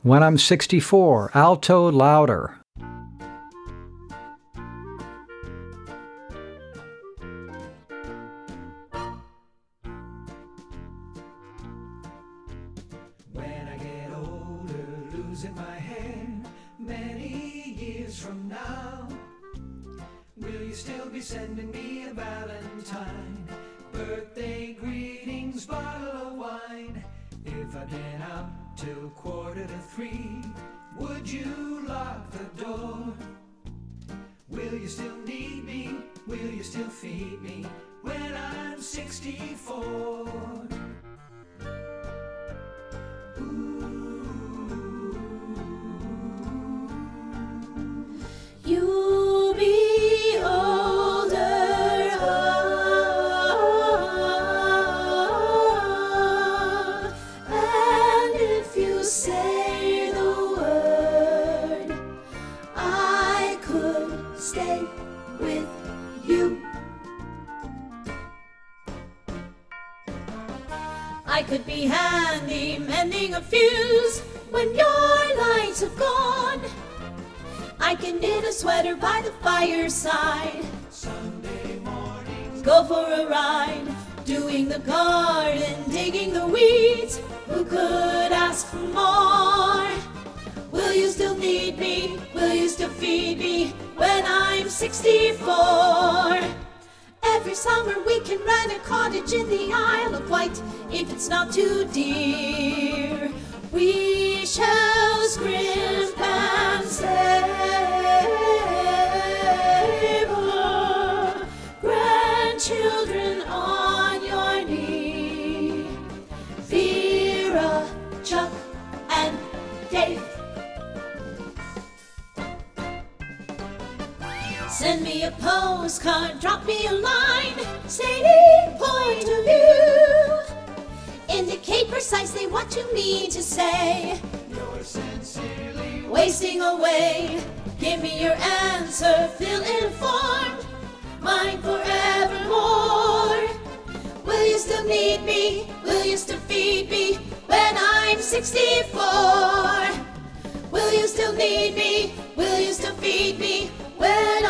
When I'm 64, alto louder. When I get older, losing my hair, many years from now, will you still be sending me a valentine? Birthday greetings, bottle of wine. If I've been out till 2:45, would you lock the door? Will you still need me? Will you still feed me when I'm 64? You'll be older, and if you say the word, I could stay with you. I could be handy mending a fuse when your lights have gone. I can knit a sweater by the fireside. Sunday mornings, Go for a ride, doing the garden, digging the weeds. Who could ask for more? Will you still need me? Will you still feed me when I'm 64? Every summer we can rent a cottage in the Isle of Wight if it's not too dear. We shall scrimp and save our grandchildren on your knee. Vera, Chuck, and Dave. Send me a postcard, drop me a line, stating point of view. Indicate precisely what you mean to say. you're sincerely Wasting away, give me your answer, feel informed, mine forevermore. Will you still need me? Will you still feed me when I'm 64? Will you still need me? Will you still feed me when